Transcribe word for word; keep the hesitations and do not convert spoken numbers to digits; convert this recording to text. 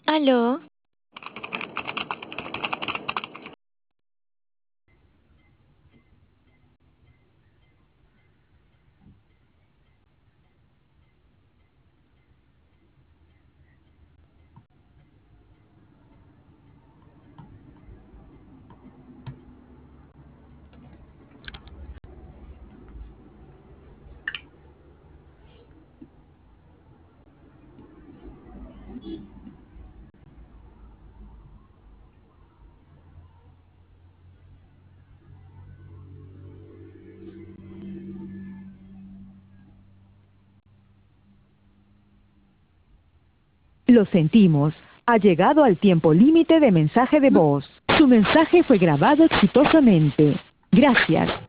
¿Aló? Lo sentimos. Ha llegado al tiempo límite de mensaje de voz. Su mensaje fue grabado exitosamente. Gracias.